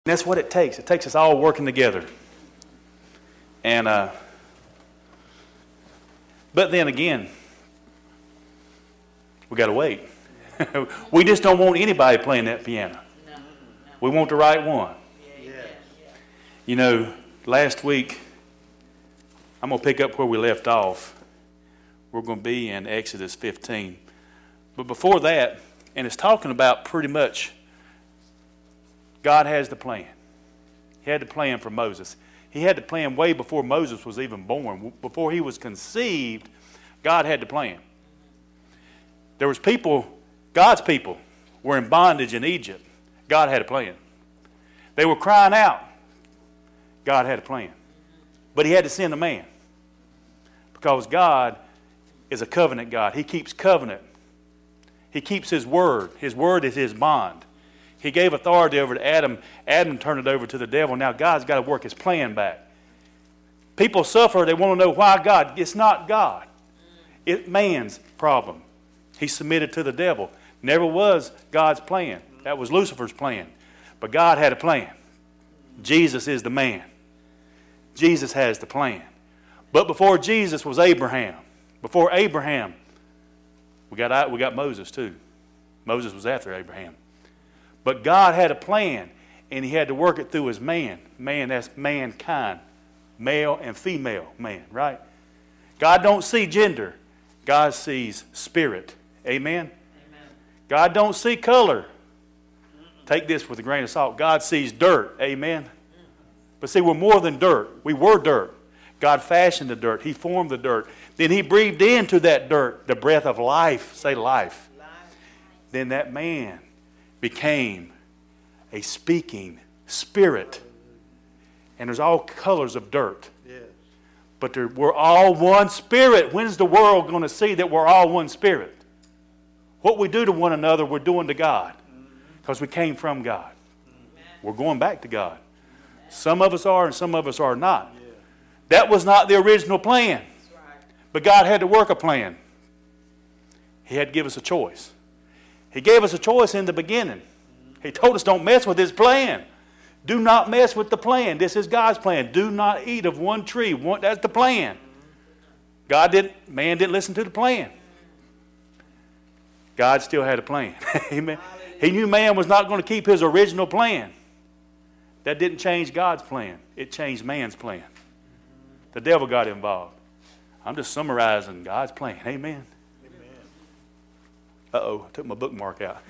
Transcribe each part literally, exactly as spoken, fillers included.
That's what it takes. It takes us all working together. And, uh, but then again, we got to wait. We just don't want anybody playing that piano. No, no. We want the right one. Yeah, yeah. You know, last week, I'm going to pick up where we left off. We're going to be in Exodus fifteen. But before that, and it's talking about pretty much God has the plan. He had the plan for Moses. He had the plan way before Moses was even born. Before he was conceived, God had the plan. There was people, God's people, were in bondage in Egypt. God had a plan. They were crying out. God had a plan. But he had to send a man. Because God is a covenant God. He keeps covenant. He keeps his word. His word is his bond. He gave authority over to Adam. Adam turned it over to the devil. Now God's got to work his plan back. People suffer. They want to know why God. It's not God. It's man's problem. He submitted to the devil. Never was God's plan. That was Lucifer's plan. But God had a plan. Jesus is the man. Jesus has the plan. But before Jesus was Abraham. Before Abraham, we got, we got Moses too. Moses was after Abraham. But God had a plan, and he had to work it through his man. Man, that's mankind. Male and female man, right? God don't see gender. God sees spirit. Amen? Amen. God don't see color. Take this with a grain of salt. God sees dirt. Amen? But see, we're more than dirt. We were dirt. God fashioned the dirt. He formed the dirt. Then he breathed into that dirt the breath of life. Say life. Life. Then that man became a speaking spirit. And there's all colors of dirt. Yes. But there, we're all one spirit. When's the world going to see that we're all one spirit? What we do to one another, we're doing to God. Because we came from God. Amen. We're going back to God. Amen. Some of us are and some of us are not. Yeah. That was not the original plan. That's right. But God had to work a plan. He had to give us a choice. He gave us a choice in the beginning. He told us don't mess with his plan. Do not mess with the plan. This is God's plan. Do not eat of one tree. One, that's the plan. God didn't, man didn't listen to the plan. God still had a plan. Amen. He knew man was not going to keep his original plan. That didn't change God's plan. It changed man's plan. The devil got involved. I'm just summarizing God's plan. Amen. Uh-oh, I took my bookmark out.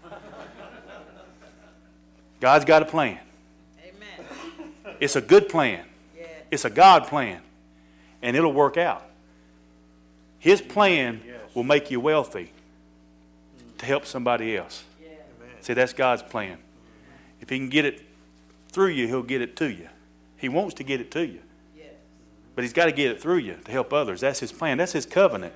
God's got a plan. Amen. It's a good plan. Yeah. It's a God plan. And it'll work out. His plan yes. will make you wealthy mm. to help somebody else. Yeah. See, that's God's plan. If he can get it through you, he'll get it to you. He wants to get it to you. Yes. But he's got to get it through you to help others. That's his plan. That's his covenant.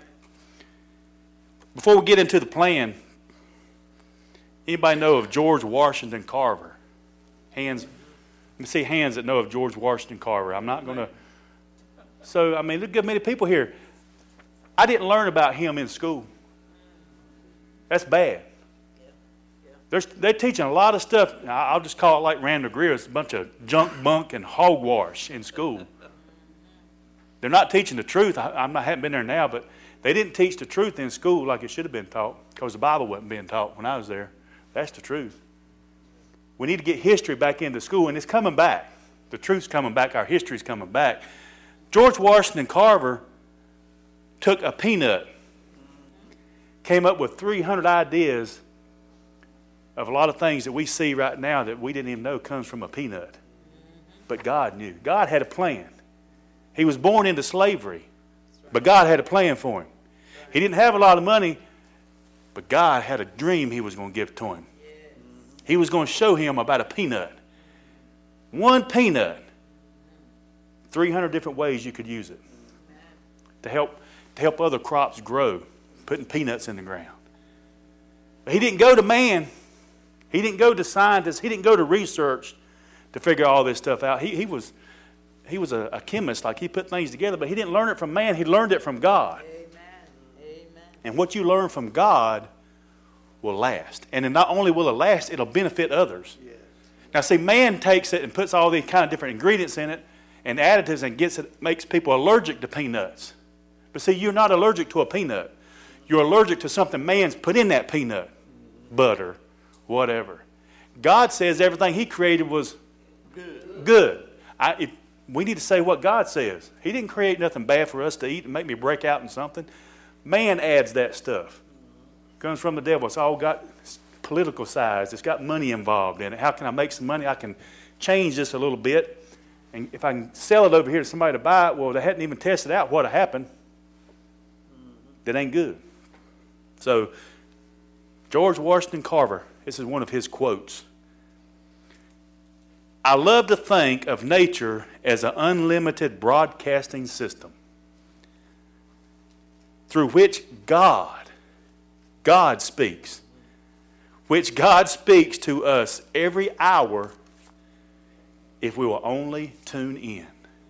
Before we get into the plan, anybody know of George Washington Carver? Hands, let me see hands that know of George Washington Carver. I'm not going to. So, I mean, look at many people here. I didn't learn about him in school. That's bad. They're, they're teaching a lot of stuff. I'll just call it like Randall Greer. It's a bunch of junk, bunk, and hogwash in school. They're not teaching the truth. I, I'm not, haven't been there now, but they didn't teach the truth in school like it should have been taught because the Bible wasn't being taught when I was there. That's the truth. We need to get history back into school, and it's coming back. The truth's coming back. Our history's coming back. George Washington Carver took a peanut, came up with three hundred ideas of a lot of things that we see right now that we didn't even know comes from a peanut. But God knew. God had a plan. He was born into slavery. But God had a plan for him. He didn't have a lot of money, but God had a dream he was going to give to him. He was going to show him about a peanut. One peanut. three hundred different ways you could use it to help, to help other crops grow, putting peanuts in the ground. But he didn't go to man. He didn't go to scientists. He didn't go to research to figure all this stuff out. He, he was... He was a, a chemist, like he put things together, but he didn't learn it from man. He learned it from God. Amen. Amen. And what you learn from God will last. And not only will it last, it'll benefit others. Yes. Now see, man takes it and puts all these kind of different ingredients in it and additives and gets it, makes people allergic to peanuts. But see, you're not allergic to a peanut. You're allergic to something man's put in that peanut. Butter, whatever. God says everything he created was good. good. I, it, we need to say what God says. He didn't create nothing bad for us to eat and make me break out in something. Man adds that stuff. Comes from the devil. It's all got political sides. It's got money involved in it. How can I make some money? I can change this a little bit. And if I can sell it over here to somebody to buy it, well, they hadn't even tested out what happened. That ain't good. So, George Washington Carver, this is one of his quotes. I love to think of nature as an unlimited broadcasting system through which God, God speaks, which God speaks to us every hour if we will only tune in.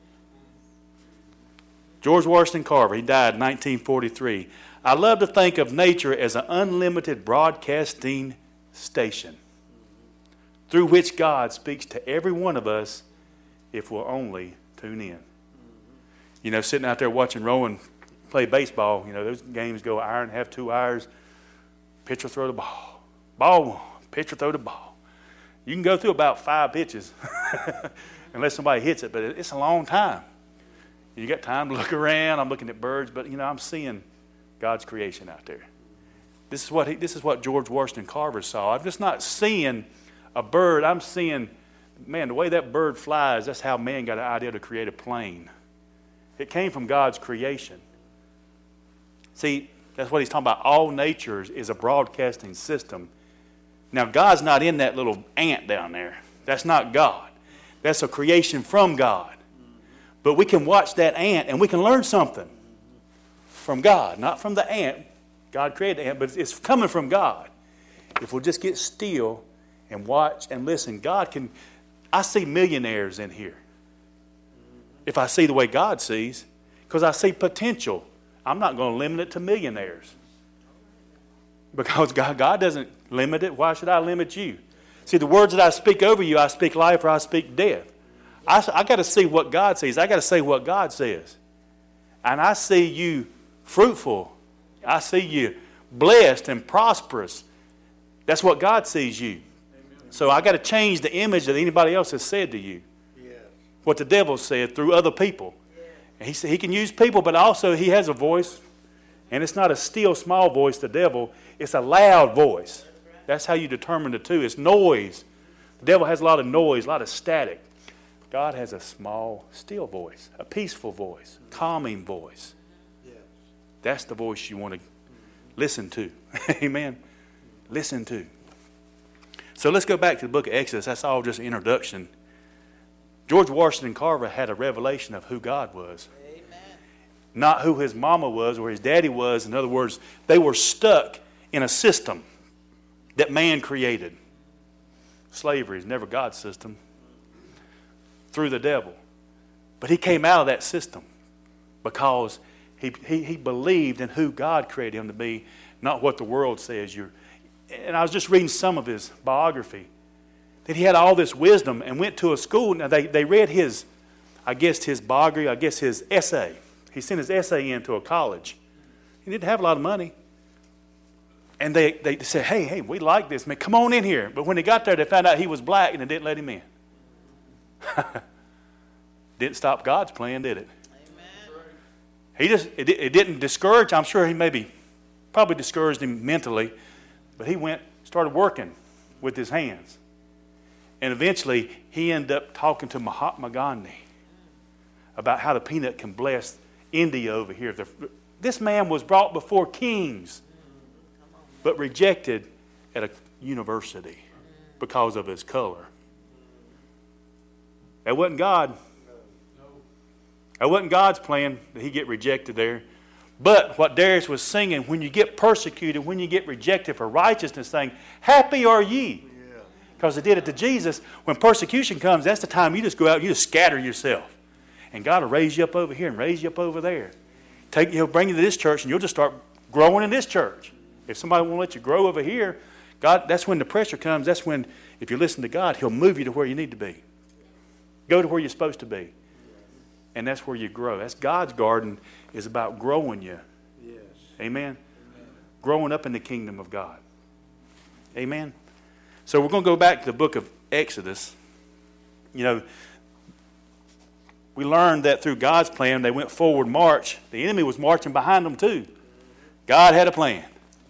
George Washington Carver, he died in nineteen forty-three. I love to think of nature as an unlimited broadcasting station through which God speaks to every one of us if we'll only tune in. You know, sitting out there watching Rowan play baseball, you know, those games go an hour and a half, two hours. Pitcher throw the ball. Ball one. Pitcher throw the ball. You can go through about five pitches unless somebody hits it, but it's a long time. You got time to look around. I'm looking at birds, but, you know, I'm seeing God's creation out there. This is what he, this is what George Washington Carver saw. I'm just not seeing a bird. I'm seeing, man, the way that bird flies, that's how man got an idea to create a plane. It came from God's creation. See, that's what he's talking about. All nature is a broadcasting system. Now, God's not in that little ant down there. That's not God. That's a creation from God. But we can watch that ant and we can learn something from God. Not from the ant. God created the ant, but it's coming from God. If we'll just get still and watch and listen, God can... I see millionaires in here. If I see the way God sees, because I see potential. I'm not going to limit it to millionaires. Because God, God doesn't limit it. Why should I limit you? See, the words that I speak over you, I speak life or I speak death. I, I got to see what God sees. I got to say what God says. And I see you fruitful. I see you blessed and prosperous. That's what God sees you. Amen. So I got to change the image that anybody else has said to you. Yes. What the devil said through other people. Yes. He, he can use people, but also he has a voice. And it's not a still, small voice, the devil. It's a loud voice. That's how you determine the two. It's noise. The devil has a lot of noise, a lot of static. God has a small, still voice, a peaceful voice, calming voice. Yes. That's the voice you want to listen to. Amen. Listen to. So let's go back to the book of Exodus. That's all just an introduction. George Washington Carver had a revelation of who God was. Amen. Not who his mama was or his daddy was. In other words, they were stuck in a system that man created. Slavery is never God's system. Through the devil. But he came out of that system because he, he, he believed in who God created him to be, not what the world says you're. And I was just reading some of his biography, that he had all this wisdom and went to a school. Now they, they read his, I guess his biography, I guess his essay. He sent his essay into a college. He didn't have a lot of money. And they, they said, hey, hey, we like this, man. Come on in here. But when they got there, they found out he was black and they didn't let him in. Didn't stop God's plan, did it? Amen. He just it, it didn't discourage. I'm sure he maybe probably discouraged him mentally, but he went started working with his hands, and eventually he ended up talking to Mahatma Gandhi about how the peanut can bless India over here. This man was brought before kings, but rejected at a university because of his color. That wasn't God. That wasn't God's plan that he get rejected there. But what Darius was singing, when you get persecuted, when you get rejected for righteousness, saying, happy are ye. Because they did it to Jesus. When persecution comes, that's the time you just go out and you just scatter yourself. And God will raise you up over here and raise you up over there. Take, he'll bring you to this church and you'll just start growing in this church. If somebody won't let you grow over here, God, that's when the pressure comes. That's when, if you listen to God, He'll move you to where you need to be. Go to where you're supposed to be. And that's where you grow. That's God's garden is about growing you. Yes. Amen? Amen. Growing up in the kingdom of God. Amen? So we're going to go back to the book of Exodus. You know, we learned that through God's plan, they went forward march. The enemy was marching behind them too. God had a plan.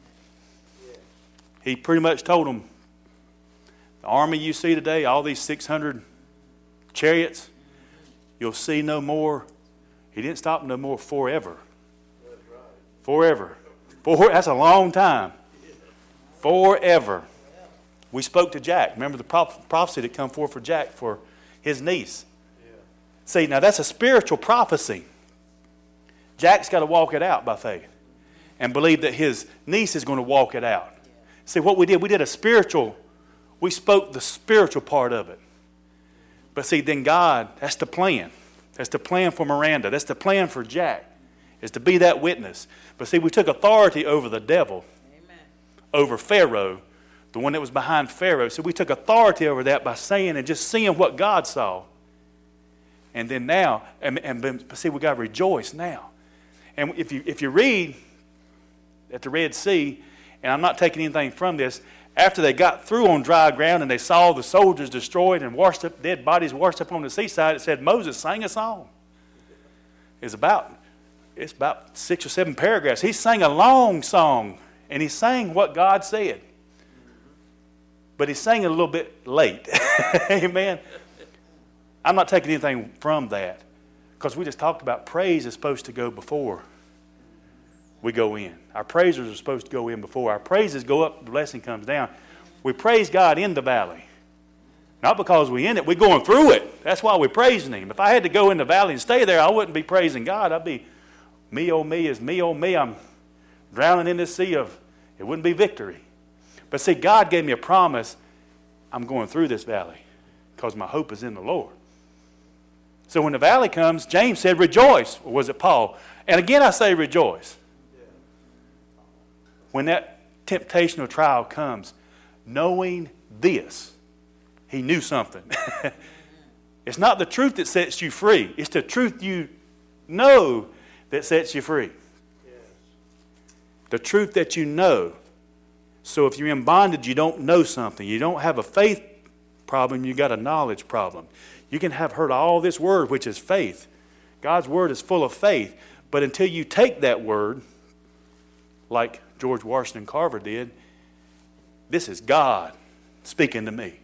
He pretty much told them, the army you see today, all these six hundred chariots, you'll see no more. He didn't stop no more forever. Forever. For, that's a long time. Forever. We spoke to Jack. Remember the prophecy that come forth for Jack for his niece. See, now that's a spiritual prophecy. Jack's got to walk it out by faith and believe that his niece is going to walk it out. See, what we did, we did a spiritual, we spoke the spiritual part of it. But see, then God, that's the plan. That's the plan for Miranda. That's the plan for Jack, is to be that witness. But see, we took authority over the devil, Amen. Over Pharaoh, the one that was behind Pharaoh. So we took authority over that by saying and just seeing what God saw. And then now, and, and see, we got to rejoice now. And if you if you read at the Red Sea, and I'm not taking anything from this, after they got through on dry ground and they saw the soldiers destroyed and washed up, dead bodies washed up on the seaside, it said Moses sang a song. It's about, it's about six or seven paragraphs. He sang a long song, and he sang what God said. But he sang it a little bit late. Amen. I'm not taking anything from that, because we just talked about praise is supposed to go before we go in. Our praisers are supposed to go in before. Our praises go up, the blessing comes down. We praise God in the valley. Not because we're in it, we're going through it. That's why we're praising Him. If I had to go in the valley and stay there, I wouldn't be praising God. I'd be, me, oh me, is me, oh me. I'm drowning in this sea of, it wouldn't be victory. But see, God gave me a promise. I'm going through this valley because my hope is in the Lord. So when the valley comes, James said, rejoice. Or was it Paul? And again, I say rejoice. When that temptational trial comes, knowing this, he knew something. It's not the truth that sets you free. It's the truth you know that sets you free. Yes. The truth that you know. So if you're in bondage, you don't know something. You don't have a faith problem, you got a knowledge problem. You can have heard all this word, which is faith. God's word is full of faith. But until you take that word, like George Washington Carver did, this is God speaking to me.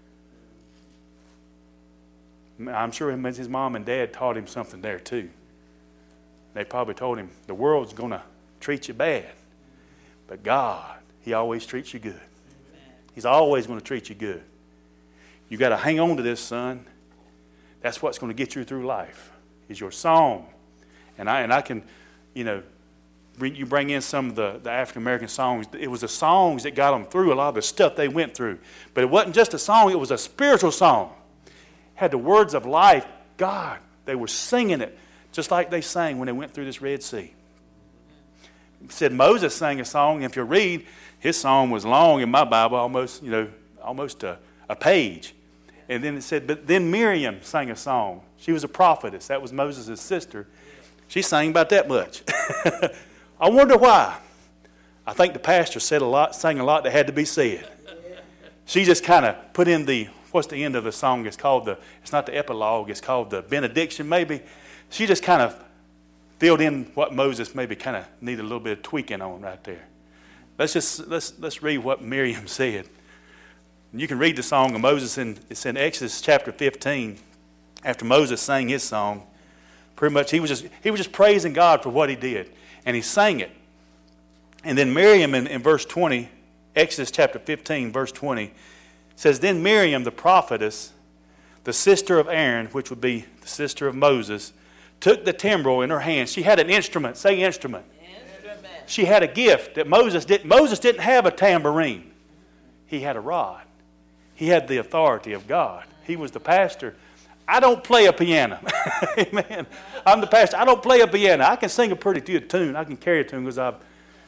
I'm sure his mom and dad taught him something there too. They probably told him, the world's going to treat you bad. But God, He always treats you good. He's always going to treat you good. You got to hang on to this, son. That's what's going to get you through life, is your song. And I and I can, you know, bring, you bring in some of the, the African-American songs. It was the songs that got them through a lot of the stuff they went through. But it wasn't just a song. It was a spiritual song. Had the words of life. God, they were singing it just like they sang when they went through this Red Sea. It said Moses sang a song. If you read, his song was long in my Bible, almost, you know, almost a, a page. And then it said, but then Miriam sang a song. She was a prophetess. That was Moses' sister. She sang about that much. I wonder why. I think the pastor said a lot, sang a lot that had to be said. She just kind of put in the, what's the end of the song? It's called the, it's not the epilogue, it's called the benediction maybe. She just kind of filled in what Moses maybe kind of needed a little bit of tweaking on right there. Let's just, let's, let's read what Miriam said. You can read the song of Moses, in, it's in Exodus chapter fifteen. After Moses sang his song, pretty much he was just he was just praising God for what he did. And he sang it. And then Miriam in, in verse twenty, Exodus chapter fifteen, verse twenty, says, then Miriam the prophetess, the sister of Aaron, which would be the sister of Moses, took the timbrel in her hand. She had an instrument. Say instrument. Instrument. She had a gift that Moses didn't. Moses didn't have a tambourine. He had a rod. He had the authority of God. He was the pastor. I don't play a piano. Amen. I'm the pastor. I don't play a piano. I can sing a pretty good tune. I can carry a tune because I've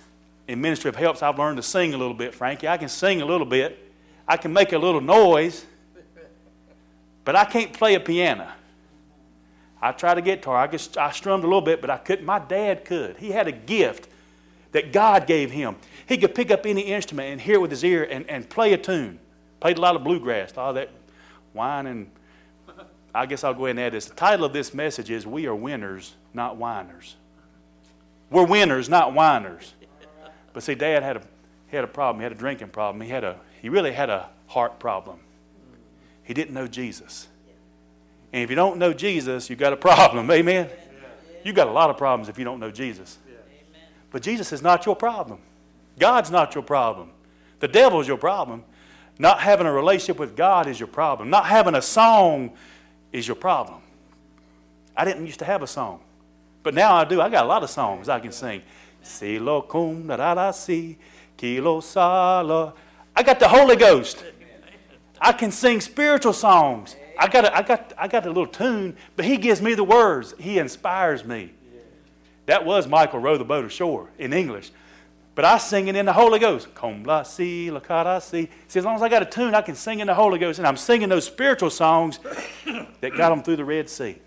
in Ministry of Helps, I've learned to sing a little bit, Frankie. I can sing a little bit. I can make a little noise. But I can't play a piano. I tried a guitar. I, could, I strummed a little bit, but I couldn't. My dad could. He had a gift that God gave him. He could pick up any instrument and hear it with his ear and, and play a tune. Played a lot of bluegrass, all that whine and... I guess I'll go ahead and add this. The title of this message is We Are Winners, Not Whiners. We're winners, not whiners. But see, Dad had a, he had a problem. He had a drinking problem. He, had a, he really had a heart problem. He didn't know Jesus. And if you don't know Jesus, you've got a problem. Amen? You've got a lot of problems if you don't know Jesus. But Jesus is not your problem. God's not your problem. The devil is your problem. Not having a relationship with God is your problem. Not having a song is your problem. I didn't used to have a song. But now I do. I got a lot of songs I can sing. Si lo cum da da da si, kilo sala. I got the Holy Ghost. I can sing spiritual songs. I got a, I got I got a little tune, but he gives me the words. He inspires me. That was Michael Row the Boat Ashore in English. But I sing it in the Holy Ghost. Cum la si, la ca da si. See, as long as I got a tune, I can sing in the Holy Ghost. And I'm singing those spiritual songs that got them through the Red Sea.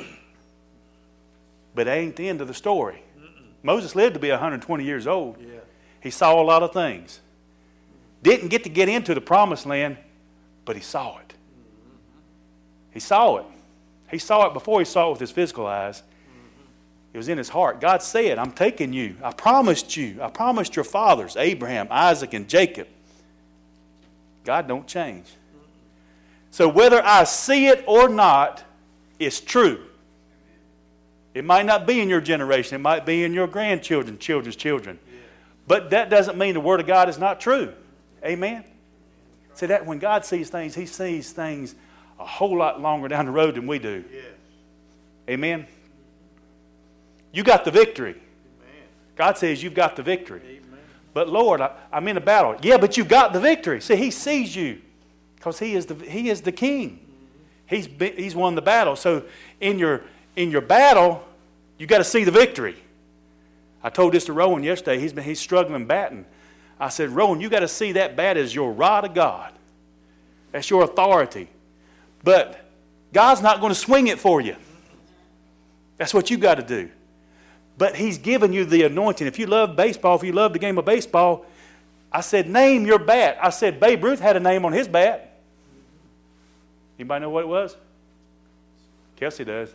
But that ain't the end of the story. Moses lived to be one hundred twenty years old. Yeah. He saw a lot of things. Didn't get to get into the promised land, but he saw it. He saw it. He saw it before he saw it with his physical eyes. It was in his heart. God said, I'm taking you. I promised you. I promised your fathers, Abraham, Isaac, and Jacob. God don't change. So whether I see it or not, it's true. It might not be in your generation. It might be in your grandchildren, children's children. But that doesn't mean the Word of God is not true. Amen? See, that when God sees things, He sees things a whole lot longer down the road than we do. Yes. Amen? You got the victory. Amen. God says you've got the victory. Amen. But Lord, I, I'm in a battle. Yeah, but you've got the victory. See, He sees you because He is the He is the King. Mm-hmm. He's been, He's won the battle. So in your in your battle, you got to see the victory. I told this to Rowan yesterday. He's been he's struggling batting. I said, Rowan, you got to see that bat as your rod of God. That's your authority. But God's not going to swing it for you. That's what you got to do. But He's given you the anointing. If you love baseball, if you love the game of baseball, I said, name your bat. I said, Babe Ruth had a name on his bat. Anybody know what it was? Kelsey does.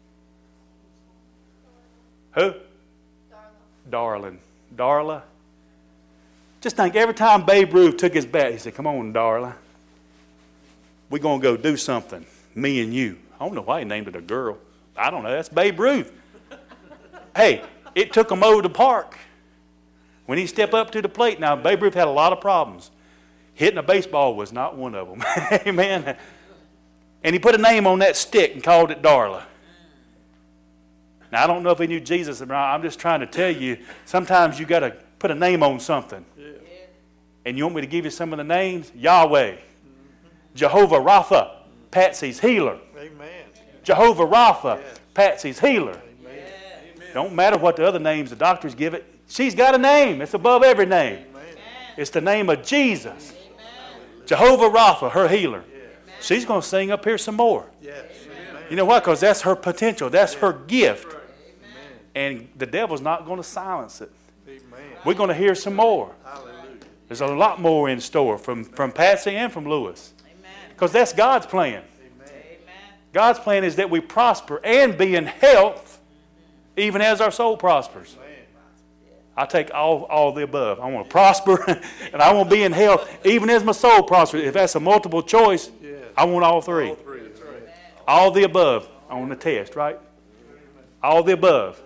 Who? Darla. Darlin. Darla. Just think, every time Babe Ruth took his bat, he said, come on, Darla. We're going to go do something, me and you. I don't know why he named it a girl. I don't know. That's Babe Ruth. Hey, it took him over the park. When he stepped up to the plate, now Babe Ruth had a lot of problems. Hitting a baseball was not one of them. Amen. And he put a name on that stick and called it Darla. Now, I don't know if he knew Jesus or not. I'm just trying to tell you, sometimes you got to put a name on something. Yeah. And you want me to give you some of the names? Yahweh. Mm-hmm. Jehovah Rapha, Patsy's healer. Amen. Jehovah Rapha, yes. Patsy's healer. Amen. Don't matter what the other names the doctors give it. She's got a name. It's above every name. Amen. It's the name of Jesus. Amen. Jehovah Rapha, her healer. Yes. She's going to sing up here some more. Yes. You know why? Because that's her potential. That's her gift. Amen. And the devil's not going to silence it. Amen. We're going to hear some more. Hallelujah. There's a lot more in store from, from Patsy and from Lewis. Because that's God's plan. Amen. God's plan is that we prosper and be in health even as our soul prospers. Amen. I take all, all the above. I want to prosper and I want to be in health even as my soul prospers. If that's a multiple choice, yes. I want all three. All, three. That's right. All the above on the test, right? All the above.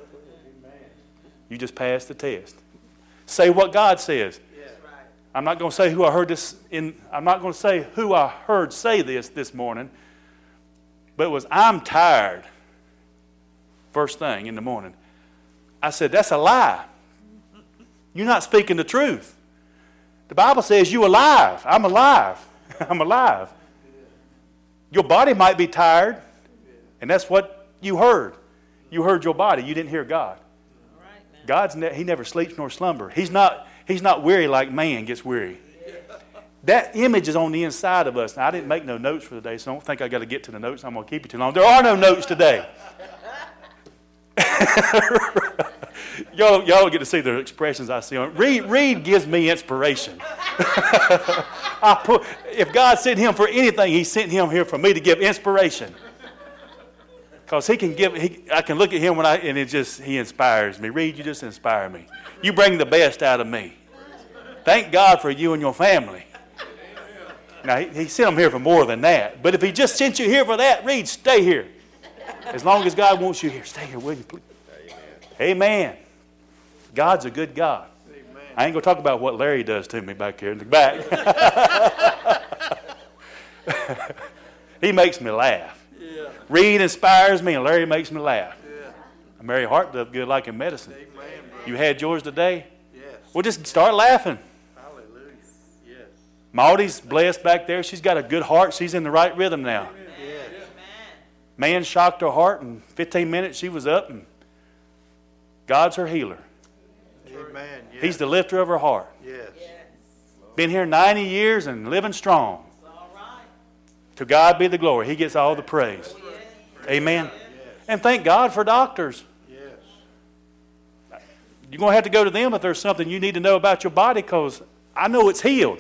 You just passed the test. Say what God says. I'm not going to say who I heard this in. I'm not going to say who I heard say this this morning. But it was, I'm tired. First thing in the morning. I said, that's a lie. You're not speaking the truth. The Bible says you're alive. I'm alive. I'm alive. Your body might be tired. And that's what you heard. You heard your body. You didn't hear God. God's ne- He never sleeps nor slumber. He's not... He's not weary like man gets weary. That image is on the inside of us. Now, I didn't make no notes for today, so I don't think I got to get to the notes. I'm going to keep you too long. There are no notes today. y'all, y'all get to see the expressions I see on it. Reed, Reed gives me inspiration. I put, if God sent him for anything, he sent him here for me to give inspiration. Because he can give, he, I can look at him when I, and it just, he inspires me. Reed, you just inspire me. You bring the best out of me. Thank God for you and your family. Now, he, he sent them here for more than that. But if he just sent you here for that, Reed, stay here. As long as God wants you here, stay here, will you please? Amen. Amen. God's a good God. Amen. I ain't going to talk about what Larry does to me back here in the back. He makes me laugh. Yeah. Reed inspires me, and Larry makes me laugh. Yeah. Mary Hart does good like in medicine. Amen, you had yours today? Yes. Well, just start laughing. Maudie's blessed back there. She's got a good heart. She's in the right rhythm now. Yes. Man shocked her heart. In fifteen minutes, she was up. And God's her healer. Amen. Yes. He's the lifter of her heart. Yes. Been here ninety years and living strong. To God be the glory. He gets all the praise. Amen. Yes. And thank God for doctors. Yes. You're going to have to go to them if there's something you need to know about your body, because I know it's healed.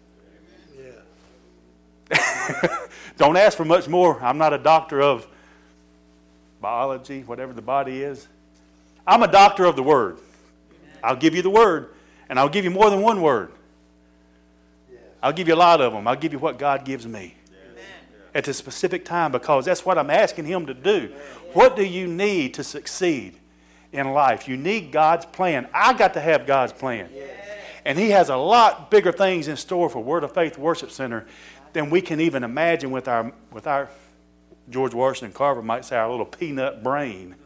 Don't ask for much more. I'm not a doctor of biology, whatever the body is. I'm a doctor of the Word. I'll give you the Word, and I'll give you more than one word. I'll give you a lot of them. I'll give you what God gives me at a specific time, because that's what I'm asking Him to do. What do you need to succeed in life? You need God's plan. I got to have God's plan. And He has a lot bigger things in store for Word of Faith Worship Center than we can even imagine with our, with our, George Washington Carver might say, our little peanut brain.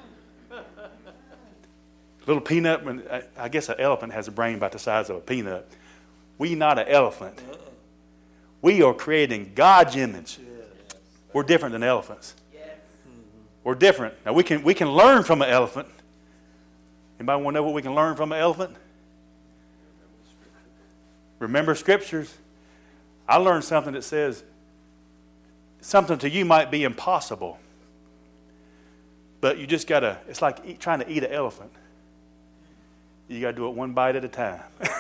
Little peanut, I guess an elephant has a brain about the size of a peanut. We not an elephant. We are creating God's image. We're different than elephants. We're different. Now we can, we can learn from an elephant. Anybody want to know what we can learn from an elephant? Remember scriptures. I learned something that says something to you might be impossible, but you just got to, it's like eat, trying to eat an elephant. You got to do it one bite at a time.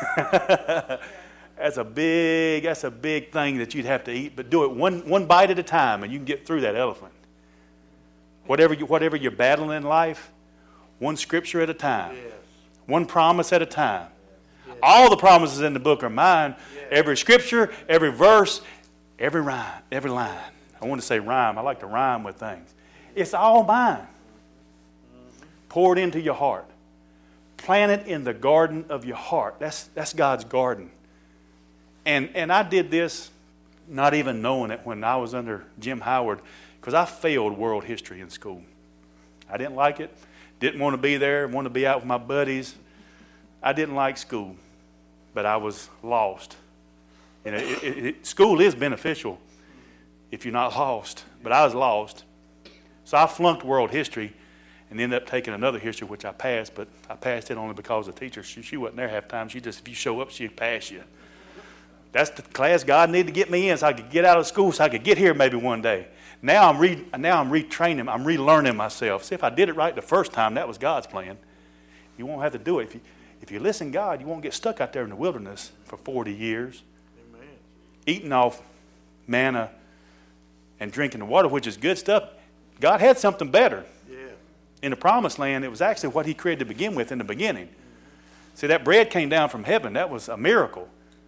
That's a big, that's a big thing that you'd have to eat, but do it one, one bite at a time and you can get through that elephant. Whatever, you, whatever you're battling in life, one scripture at a time, yes. One promise at a time. Yes. All the promises in the book are mine. Yes. Every scripture, every verse, every rhyme, every line. I want to say rhyme. I like to rhyme with things. It's all mine. Mm-hmm. Pour it into your heart. Plant it in the garden of your heart. That's, that's God's garden. And, and I did this not even knowing it when I was under Jim Howard, because I failed world history in school. I didn't like it. Didn't want to be there. Want to be out with my buddies. I didn't like school, but I was lost. You know, it, it, it, school is beneficial if you're not lost, but I was lost. So I flunked world history and ended up taking another history, which I passed, but I passed it only because the teacher, she, she wasn't there half the time. She just, if you show up, she'd pass you. That's the class God needed to get me in so I could get out of school so I could get here maybe one day. Now I'm re, now I'm retraining, I'm relearning myself. See, if I did it right the first time, that was God's plan. You won't have to do it. If you, if you listen to God, you won't get stuck out there in the wilderness for forty years. Amen. Eating off manna and drinking the water, which is good stuff. God had something better. Yeah. In the promised land, it was actually what He created to begin with in the beginning. Mm-hmm. See, that bread came down from heaven. That was a miracle.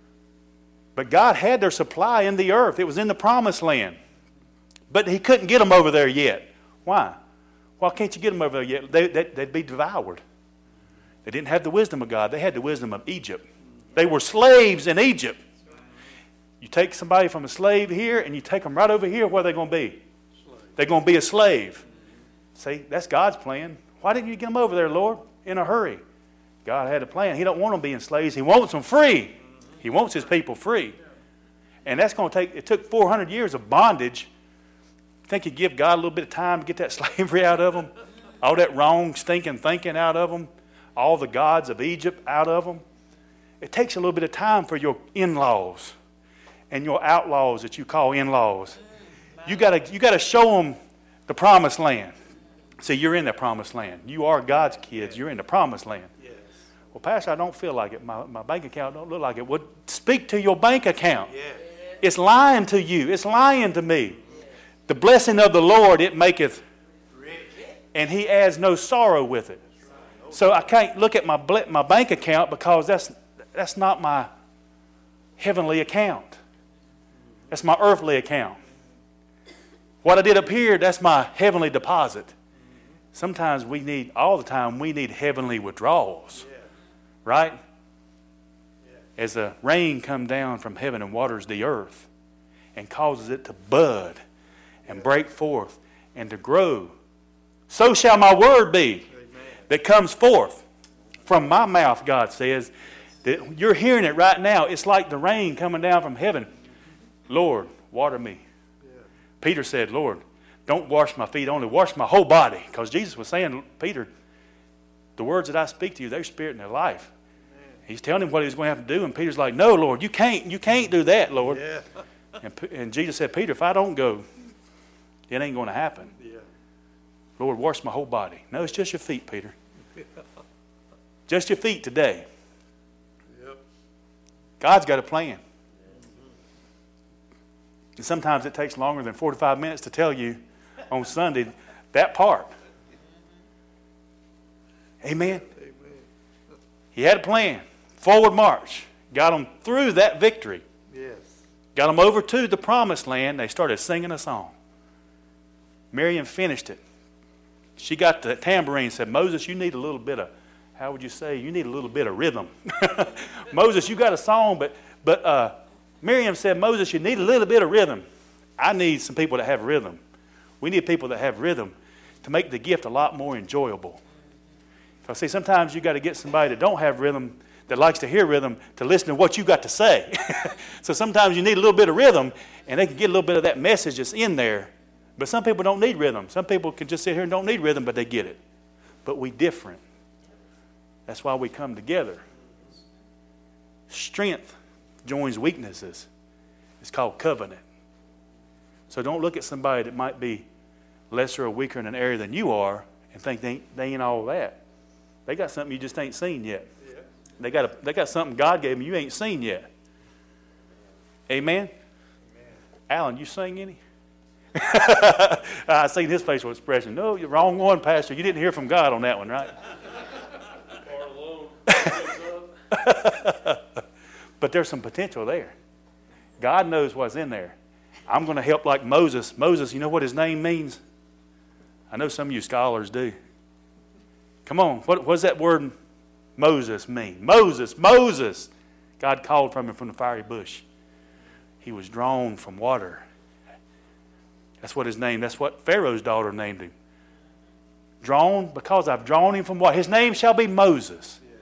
But God had their supply in the earth. It was in the promised land. But He couldn't get them over there yet. Why? Why can't you get them over there yet? They, they, they'd be devoured. They didn't have the wisdom of God. They had the wisdom of Egypt. They were slaves in Egypt. You take somebody from a slave here and you take them right over here, where are they going to be? They're going to be a slave. See, that's God's plan. Why didn't you get them over there, Lord, in a hurry? God had a plan. He don't want them being slaves. He wants them free. He wants His people free. And that's going to take, it took four hundred years of bondage. You think He'd give God a little bit of time to get that slavery out of them? All that wrong, stinking thinking out of them? All the gods of Egypt out of them? It takes a little bit of time for your in-laws and your outlaws that you call in-laws. You gotta, you gotta show them the promised land. See, you're in the promised land. You are God's kids. You're in the promised land. Yes. Well, Pastor, I don't feel like it. My, my bank account don't look like it. Well, speak to your bank account. Yes. It's lying to you. It's lying to me. The blessing of the Lord, it maketh rich, and he adds no sorrow with it. So I can't look at my my bank account because that's that's not my heavenly account. That's my earthly account. What I did up here, that's my heavenly deposit. Sometimes we need, all the time, we need heavenly withdrawals. Right? As the rain comes down from heaven and waters the earth and causes it to bud and break forth and to grow, so shall my word be that comes forth from my mouth, God says. That you're hearing it right now. It's like the rain coming down from heaven. Lord, water me. Yeah. Peter said, Lord, don't wash my feet, only wash my whole body. Because Jesus was saying, Peter, the words that I speak to you, they're spirit and they're life. Amen. He's telling him what he was going to have to do. And Peter's like, no, Lord, you can't. You can't do that, Lord. Yeah. and, and Jesus said, Peter, if I don't go, it ain't going to happen. Yeah. Lord, wash my whole body. No, it's just your feet, Peter. Just your feet today. Yep. God's got a plan. And sometimes it takes longer than forty-five minutes to tell you on Sunday that part. Amen? Amen. He had a plan. Forward march. Got them through that victory. Yes. Got them over to the promised land. They started singing a song. Miriam finished it. She got the tambourine and said, Moses, you need a little bit of, how would you say, you need a little bit of rhythm. Moses, you got a song, but but uh, Miriam said, Moses, you need a little bit of rhythm. I need some people that have rhythm. We need people that have rhythm to make the gift a lot more enjoyable. I see, sometimes you got to get somebody that don't have rhythm, that likes to hear rhythm, to listen to what you got to say. So sometimes you need a little bit of rhythm, and they can get a little bit of that message that's in there. But some people don't need rhythm. Some people can just sit here and don't need rhythm, but they get it. But we different. That's why we come together. Strength joins weaknesses. It's called covenant. So don't look at somebody that might be lesser or weaker in an area than you are and think they ain't, they ain't all that. They got something you just ain't seen yet. Yeah. They got a, they got something God gave them you ain't seen yet. Amen? Amen. Alan, you sing any? I seen his facial expression. No, you're wrong one, Pastor. You didn't hear from God on that one, right? But there's some potential there. God knows what's in there. I'm going to help like Moses. Moses, you know what his name means? I know some of you scholars do. Come on, what, what does that word Moses mean? Moses, Moses. God called from him from the fiery bush. He was drawn from water. That's what his name, that's what Pharaoh's daughter named him. Drawn, because I've drawn him from what? His name shall be Moses. Yeah.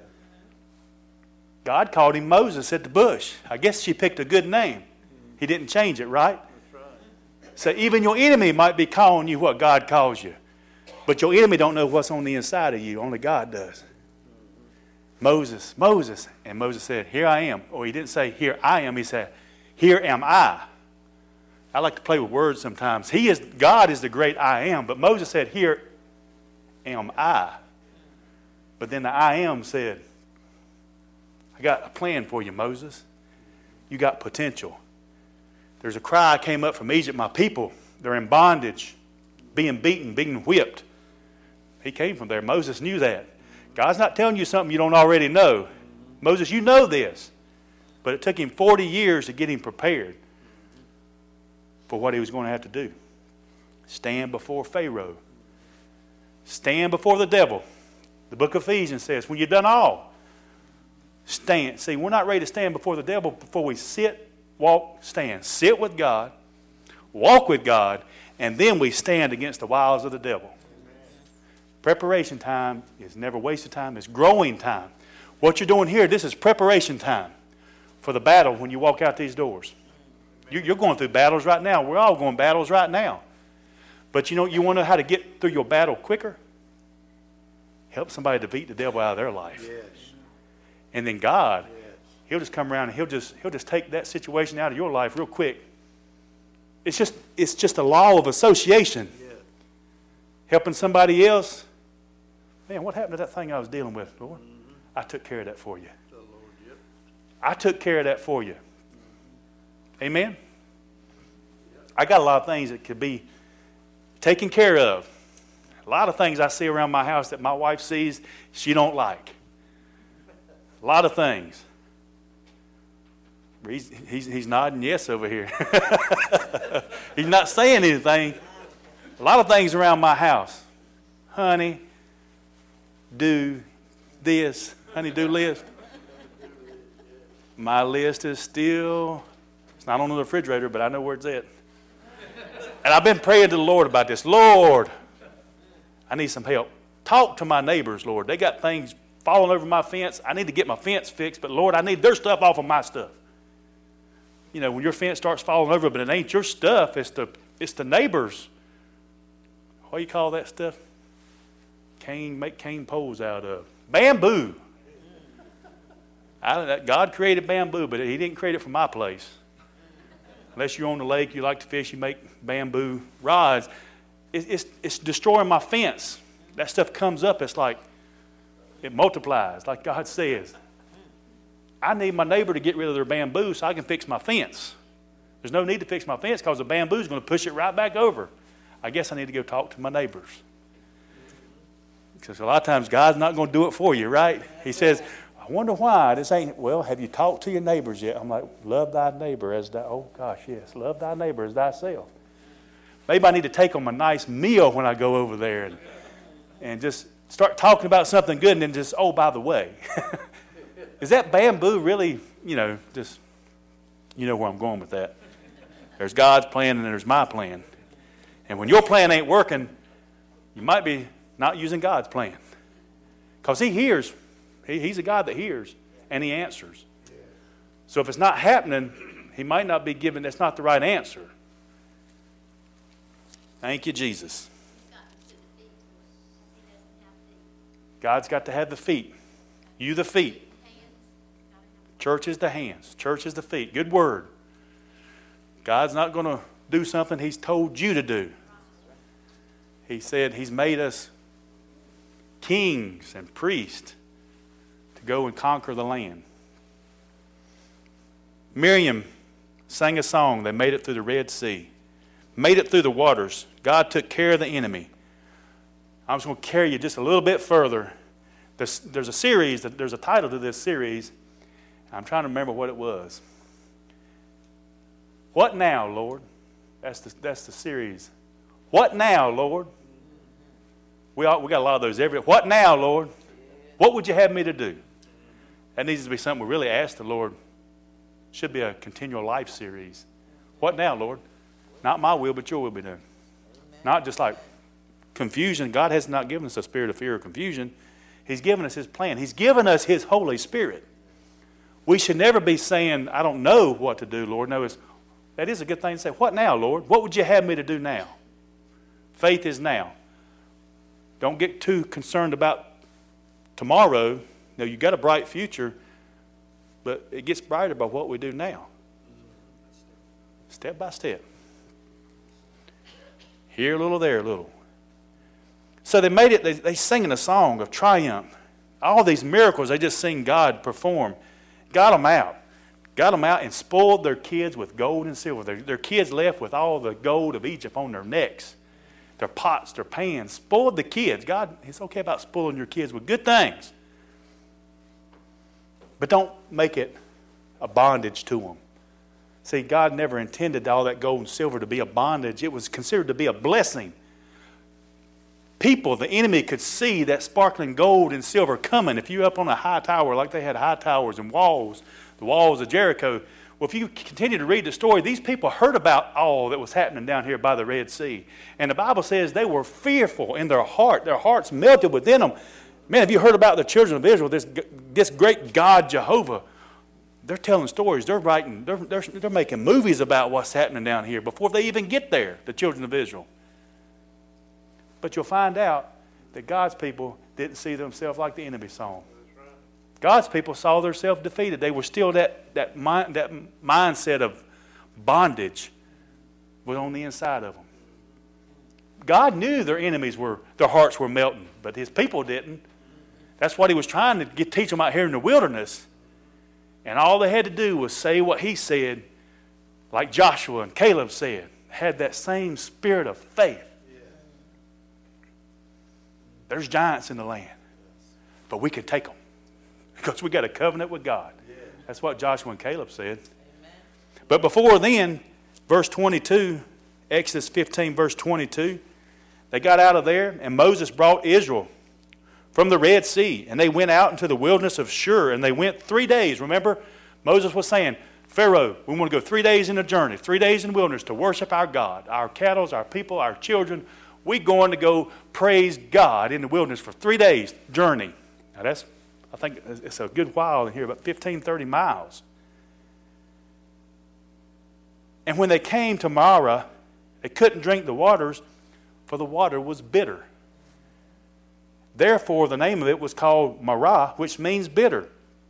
God called him Moses at the bush. I guess she picked a good name. Mm-hmm. He didn't change it, right? That's right? So even your enemy might be calling you what God calls you. But your enemy don't know what's on the inside of you. Only God does. Mm-hmm. Moses, Moses. And Moses said, here I am. Or he didn't say, here I am. He said, here am I. I like to play with words sometimes. He is God is the great I am. But Moses said, here am I. But then the I am said, I got a plan for you, Moses. You got potential. There's a cry came up from Egypt. My people, they're in bondage, being beaten, being whipped. He came from there. Moses knew that. God's not telling you something you don't already know. Moses, you know this. But it took him forty years to get him prepared for what he was going to have to do. Stand before Pharaoh. Stand before the devil. The book of Ephesians says, when you've done all, stand. See, we're not ready to stand before the devil before we sit, walk, stand. Sit with God, walk with God, and then we stand against the wiles of the devil. Amen. Preparation time is never wasted time. It's growing time. What you're doing here, this is preparation time for the battle when you walk out these doors. You're going through battles right now. We're all going battles right now. But you know, you want to know how to get through your battle quicker? Help somebody defeat the devil out of their life. Yes. And then God, yes. He'll just come around and he'll just he'll just take that situation out of your life real quick. It's just it's just a law of association. Yeah. Helping somebody else. Man, what happened to that thing I was dealing with, Lord? Mm-hmm. I took care of that for you. The Lord, yep. I took care of that for you. Mm-hmm. Amen? Yep. I got a lot of things that could be taken care of. A lot of things I see around my house that my wife sees she don't like. A lot of things. He's, he's, he's nodding yes over here. He's not saying anything. A lot of things around my house. Honey, do this. Honey, do list. My list is still, it's not on the refrigerator, but I know where it's at. And I've been praying to the Lord about this. Lord, I need some help. Talk to my neighbors, Lord. They got things falling over my fence. I need to get my fence fixed, but Lord, I need their stuff off of my stuff. You know, when your fence starts falling over, but it ain't your stuff, it's the it's the neighbors. What do you call that stuff? Cane, make cane poles out of. Bamboo. I, God created bamboo, but he didn't create it for my place. Unless you're on the lake, you like to fish, you make bamboo rods. It, it's, it's destroying my fence. That stuff comes up, it's like, it multiplies, like God says. I need my neighbor to get rid of their bamboo so I can fix my fence. There's no need to fix my fence because the bamboo is going to push it right back over. I guess I need to go talk to my neighbors. Because a lot of times God's not going to do it for you, right? He says, I wonder why this ain't, well, have you talked to your neighbors yet? I'm like, love thy neighbor as thy, oh gosh, yes, love thy neighbor as thyself. Maybe I need to take them a nice meal when I go over there and, and just start talking about something good and then just, oh, by the way. Is that bamboo really, you know, just, you know where I'm going with that. There's God's plan and there's my plan. And when your plan ain't working, you might be not using God's plan. Because he hears. He, he's a God that hears and he answers. So if it's not happening, he might not be giving, that's not the right answer. Thank you, Jesus. God's got to have the feet. You the feet. Church is the hands. Church is the feet. Good word. God's not going to do something he's told you to do. He said he's made us kings and priests to go and conquer the land. Miriam sang a song. They made it through the Red Sea. Made it through the waters. God took care of the enemy. I'm just going to carry you just a little bit further. There's, there's a series, there's a title to this series. I'm trying to remember what it was. What now, Lord? That's the, that's the series. What now, Lord? We, all, we got a lot of those every. What now, Lord? What would you have me to do? That needs to be something we really ask the Lord. Should be a continual life series. What now, Lord? Not my will, but your will be done. Not just like confusion. God has not given us a spirit of fear or confusion. He's given us his plan. He's given us his Holy Spirit. We should never be saying, I don't know what to do, Lord. No, it's, that is a good thing to say. What now, Lord? What would you have me to do now? Faith is now. Don't get too concerned about tomorrow. No, you got a bright future, but it gets brighter by what we do now. Step by step. Here a little, there a little. So they made it, they, they singing a song of triumph. All these miracles, they just seen God perform. Got them out. Got them out and spoiled their kids with gold and silver. Their, their kids left with all the gold of Egypt on their necks. Their pots, their pans. Spoiled the kids. God, it's okay about spoiling your kids with good things. But don't make it a bondage to them. See, God never intended all that gold and silver to be a bondage. It was considered to be a blessing. People, the enemy could see that sparkling gold and silver coming. If you're up on a high tower, like they had high towers and walls, the walls of Jericho. Well, if you continue to read the story, these people heard about all that was happening down here by the Red Sea. And the Bible says they were fearful in their heart. Their hearts melted within them. Man, have you heard about the children of Israel, this, this great God, Jehovah? They're telling stories. They're writing. They're, they're, they're making movies about what's happening down here before they even get there, the children of Israel. But you'll find out that God's people didn't see themselves like the enemy saw them. God's people saw themselves defeated. They were still that, that, mind, that mindset of bondage was on the inside of them. God knew their enemies were, their hearts were melting, but his people didn't. That's what he was trying to get, teach them out here in the wilderness. And all they had to do was say what he said, like Joshua and Caleb said. Had that same spirit of faith. There's giants in the land, but we can take them because we got a covenant with God. That's what Joshua and Caleb said. Amen. But before then, verse twenty-two, Exodus fifteen, verse twenty-two, they got out of there, and Moses brought Israel from the Red Sea, and they went out into the wilderness of Shur, and they went three days. Remember, Moses was saying, Pharaoh, we want to go three days in a journey, three days in the wilderness to worship our God, our cattle, our people, our children. We're going to go praise God in the wilderness for three days journey. Now that's, I think it's a good while in here, about fifteen, thirty miles. And when they came to Marah, they couldn't drink the waters, for the water was bitter. Therefore, the name of it was called Marah, which means bitter.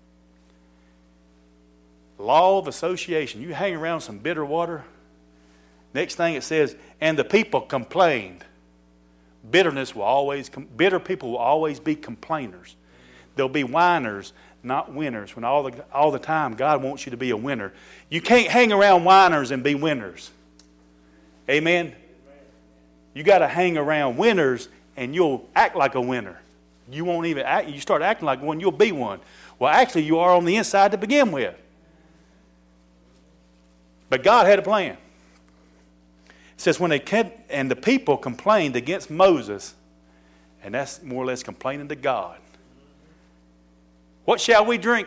Law of association. You hang around some bitter water. Next thing it says, and the people complained. Bitterness will always, bitter people will always be complainers. They'll be whiners, not winners. When all the, all the time God wants you to be a winner. You can't hang around whiners and be winners. Amen? You got to hang around winners and you'll act like a winner. You won't even act, you start acting like one, you'll be one. Well, actually you are on the inside to begin with. But God had a plan. It says when they can, and the people complained against Moses, and that's more or less complaining to God. What shall we drink?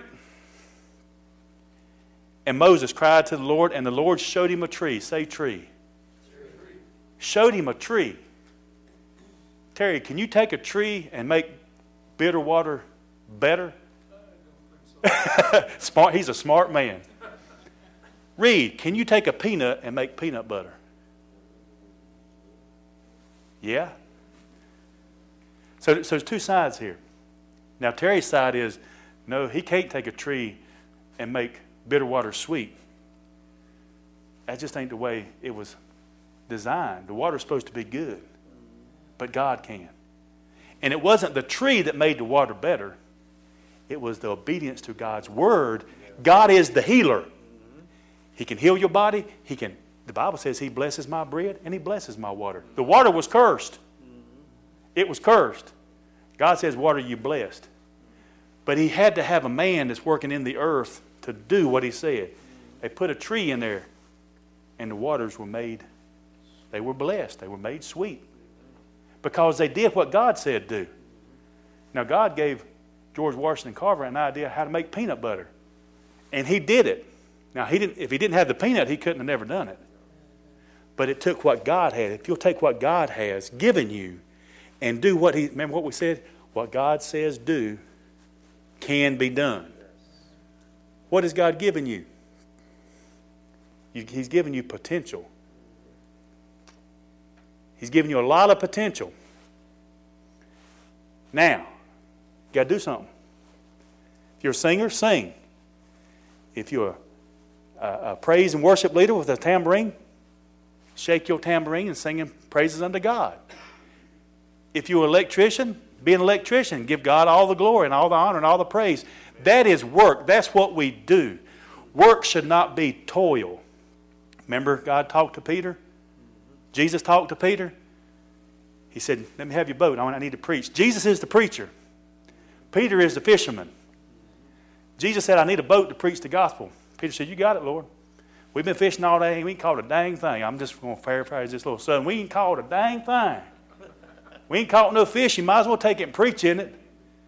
And Moses cried to the Lord, and the Lord showed him a tree. Say tree. Tree. Showed him a tree. Terry, can you take a tree and make bitter water better? Smart. He's a smart man. Reed, can you take a peanut and make peanut butter? Yeah? So, so there's two sides here. Now Terry's side is, no, he can't take a tree and make bitter water sweet. That just ain't the way it was designed. The water's supposed to be good, but God can. And it wasn't the tree that made the water better. It was the obedience to God's word. God is the healer. He can heal your body. He can. The Bible says he blesses my bread and he blesses my water. The water was cursed. It was cursed. God says, water you blessed. But he had to have a man that's working in the earth to do what he said. They put a tree in there and the waters were made, they were blessed. They were made sweet. Because they did what God said do. Now God gave George Washington Carver an idea how to make peanut butter. And he did it. Now, he didn't, if he didn't have the peanut, he couldn't have never done it. But it took what God had. If you'll take what God has given you and do what he, remember what we said? What God says do can be done. What has God given you? He's given you potential. He's given you a lot of potential. Now, you got to do something. If you're a singer, sing. If you're a A, a praise and worship leader with a tambourine, shake your tambourine and sing praises unto God. If you're an electrician, be an electrician. Give God all the glory and all the honor and all the praise. That is work. That's what we do. Work should not be toil. Remember God talked to Peter? Jesus talked to Peter? He said, let me have your boat. I need to preach. Jesus is the preacher. Peter is the fisherman. Jesus said, I need a boat to preach the gospel. Peter said, you got it, Lord. We've been fishing all day and we ain't caught a dang thing. I'm just going to paraphrase this little son. We ain't caught a dang thing. We ain't caught no fish. You might as well take it and preach in it.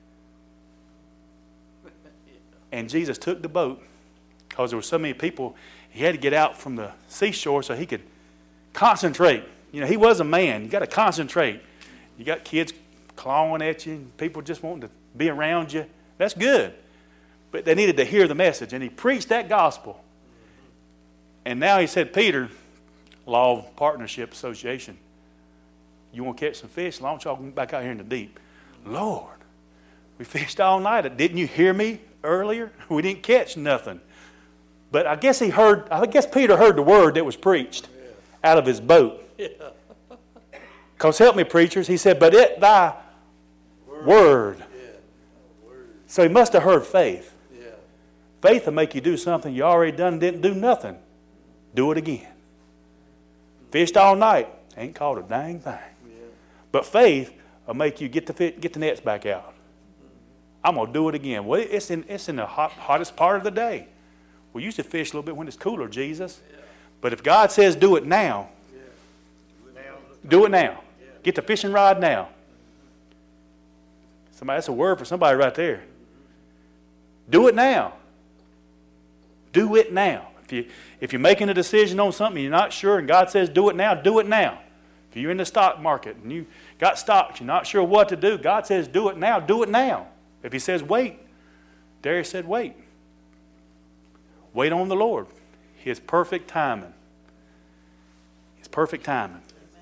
And Jesus took the boat because there were so many people. He had to get out from the seashore so he could concentrate. You know, he was a man. You got to concentrate. You got kids clawing at you and people just wanting to be around you. That's good. But they needed to hear the message. And he preached that gospel. And now he said, Peter, Law of Partnership Association, you want to catch some fish? Why don't y'all go back out here in the deep? Lord, We fished all night. Didn't you hear me earlier? We didn't catch nothing. But I guess he heard, I guess Peter heard the word that was preached yeah. out of his boat. Because yeah. help me, preachers. He said, but it thy word. word. Yeah. word. So he must have heard faith. Yeah. Faith will make you do something you already done and didn't do nothing. Do it again. Fished all night. Ain't caught a dang thing. Yeah. But faith will make you get the, fit, get the nets back out. I'm going to do it again. Well, it's in, it's in the hot, hottest part of the day. We used to fish a little bit when it's cooler, Jesus. Yeah. But if God says do it now, yeah. do it now. Yeah. Get the fishing rod now. Somebody, that's a word for somebody right there. Do it now. Do it now. If, you, if you're making a decision on something you're not sure and God says do it now, do it now. If you're in the stock market and you got stocks, you're not sure what to do, God says do it now, do it now. If he says wait, Darius said wait. Wait on the Lord. His perfect timing. His perfect timing.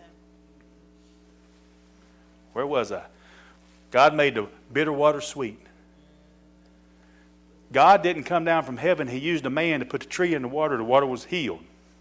Where was I? God made the bitter water sweet. God didn't come down from heaven. He used a man to put the tree in the water. The water was healed.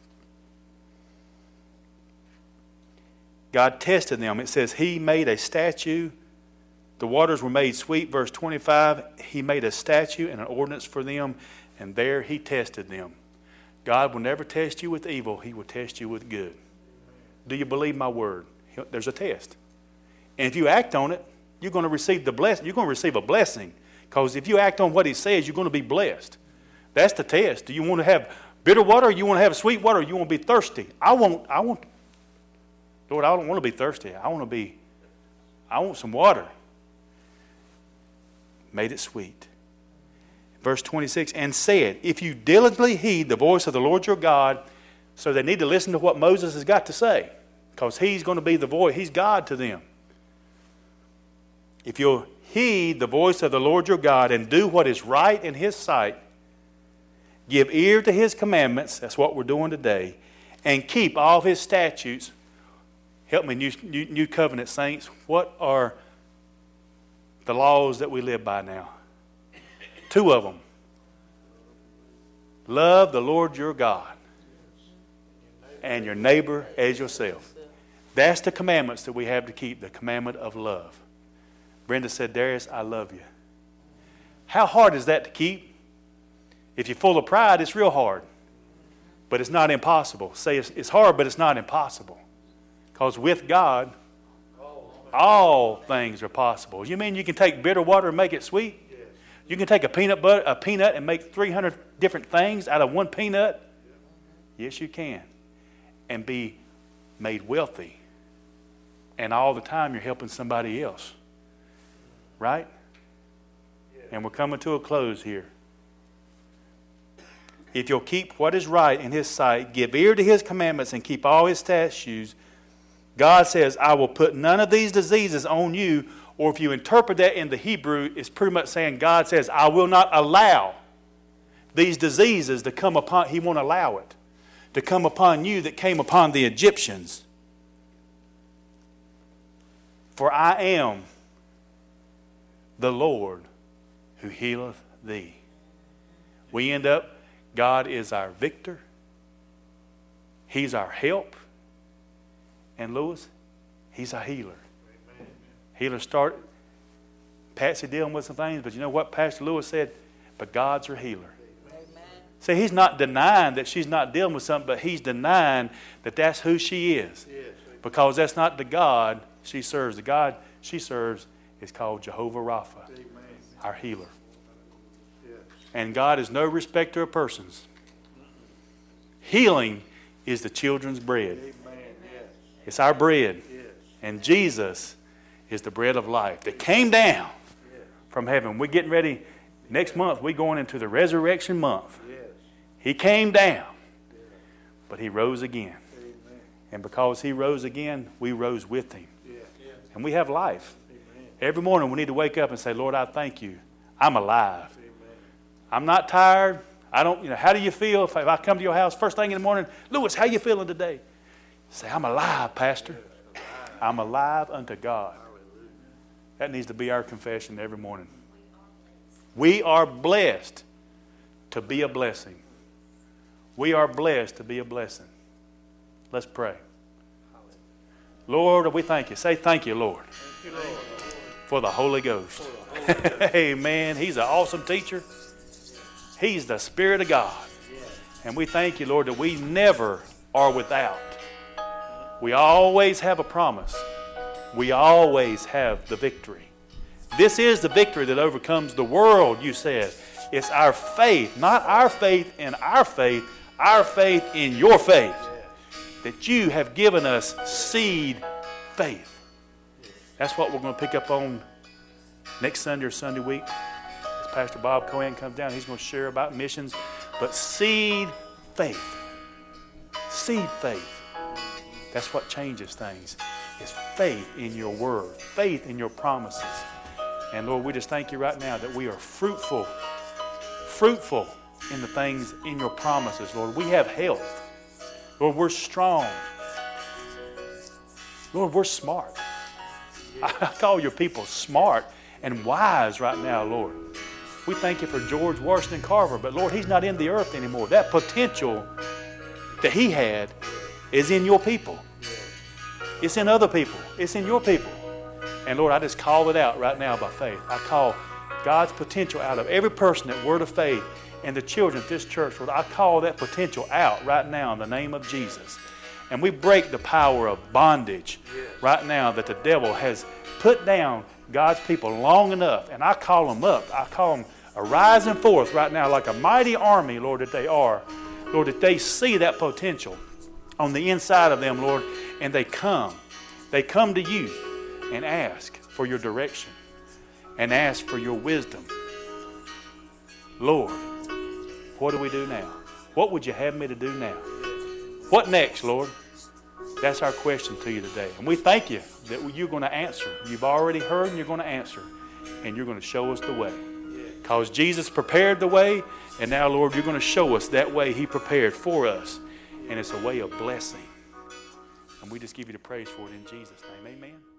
God tested them. It says he made a statue. The waters were made sweet. Verse twenty-five, he made a statue and an ordinance for them, and there he tested them. God will never test you with evil. He will test you with good. Do you believe my word? There's a test. And if you act on it, you're going to receive the blessing. You're going to receive a blessing. Because if you act on what he says, you're going to be blessed. That's the test. Do you want to have bitter water, or you want to have sweet water, or you want to be thirsty? I want, I want, Lord, I don't want to be thirsty. I want to be, I want some water. Made it sweet. Verse twenty-six, and said, if you diligently heed the voice of the Lord your God, so they need to listen to what Moses has got to say, because he's going to be the voice, he's God to them. If you'll heed the voice of the Lord your God and do what is right in his sight, give ear to his commandments, that's what we're doing today, and keep all of his statutes. Help me, new, new, new covenant saints, what are the laws that we live by now? Two of them. Love the Lord your God and your neighbor as yourself. That's the commandments that we have to keep, the commandment of love. Brenda said, Darius, I love you. How hard is that to keep? If you're full of pride, it's real hard. But it's not impossible. Say it's, it's hard, but it's not impossible. Because with God, all things are possible. You mean you can take bitter water and make it sweet? Yes. You can take a peanut butter, a peanut and make three hundred different things out of one peanut? Yes, you can. And be made wealthy. And all the time you're helping somebody else. Right? Yes. And we're coming to a close here. If you'll keep what is right in his sight, give ear to his commandments, and keep all his statutes, God says, I will put none of these diseases on you. Or if you interpret that in the Hebrew, it's pretty much saying God says, I will not allow these diseases to come upon, he won't allow it, to come upon you that came upon the Egyptians. For I am the Lord who healeth thee. We end up, God is our victor. He's our help. And Lewis, he's a healer. Amen. Healer started, Patsy dealing with some things, but you know what Pastor Lewis said? But God's her healer. Amen. See, he's not denying that she's not dealing with something, but he's denying that that's who she is. Yes. Because that's not the God she serves. The God she serves is called Jehovah Rapha, Amen. Our healer. Yes. And God is no respecter of persons. Healing is the children's bread. Amen. It's our bread. Yes. And Jesus is the bread of life that came down yes. from heaven. We're getting ready. Next month, we're going into the resurrection month. Yes. He came down, yes. but he rose again. Amen. And because he rose again, we rose with him. Yes. And we have life. Amen. Every morning we need to wake up and say, Lord, I thank you. I'm alive. Amen. I'm not tired. I don't, you know, how do you feel if I come to your house first thing in the morning? Lewis, how you feeling today? Say, I'm alive, Pastor. I'm alive unto God. That needs to be our confession every morning. We are blessed to be a blessing. We are blessed to be a blessing. Let's pray. Lord, we thank you. Say thank you, Lord, Thank you, Lord. for the Holy Ghost. For the Holy Ghost. Amen. He's an awesome teacher. He's the Spirit of God. And we thank you, Lord, that we never are without. We always have a promise. We always have the victory. This is the victory that overcomes the world, you said. It's our faith, not our faith in our faith, our faith in your faith. That you have given us seed faith. That's what we're going to pick up on next Sunday or Sunday week. As Pastor Bob Cohen comes down, he's going to share about missions. But seed faith. Seed faith. That's what changes things. It's faith in your word. Faith in your promises. And Lord, we just thank you right now that we are fruitful. Fruitful in the things in your promises, Lord. We have health. Lord, we're strong. Lord, we're smart. I call your people smart and wise right now, Lord. We thank you for George Washington Carver, but Lord, he's not in the earth anymore. That potential that he had is in your people. It's in other people. It's in your people. And Lord, I just call it out right now by faith. I call God's potential out of every person at Word of Faith and the children at this church. Lord, I call that potential out right now in the name of Jesus. And we break the power of bondage right now that the devil has put down God's people long enough. And I call them up. I call them arising forth right now like a mighty army, Lord, that they are. Lord, that they see that potential on the inside of them, Lord, and they come. They come to you and ask for your direction and ask for your wisdom. Lord, what do we do now? What would you have me to do now? What next, Lord? That's our question to you today. And we thank you that you're going to answer. You've already heard and you're going to answer. And you're going to show us the way. Because Jesus prepared the way. And now, Lord, you're going to show us that way he prepared for us. And it's a way of blessing. And we just give you the praise for it in Jesus' name. Amen.